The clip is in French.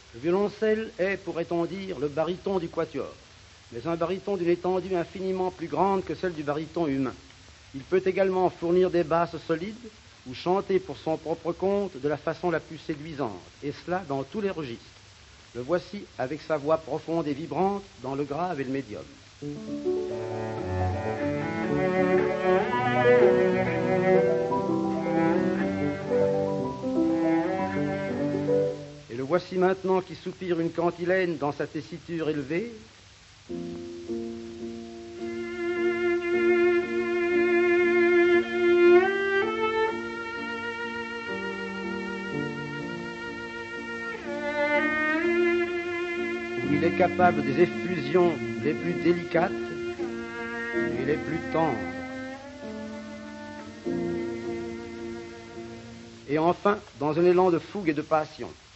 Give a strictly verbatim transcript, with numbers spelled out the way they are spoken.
Le violoncelle est, pourrait-on dire, le baryton du quatuor, mais un baryton d'une étendue infiniment plus grande que celle du baryton humain. Il peut également fournir des basses solides ou chanter pour son propre compte de la façon la plus séduisante, et cela dans tous les registres. Le voici avec sa voix profonde et vibrante dans le grave et le médium. Et le voici maintenant qui soupire une cantilène dans sa tessiture élevée. Il est capable des effusions les plus délicates et les plus tendres. Et enfin, dans un élan de fougue et de passion,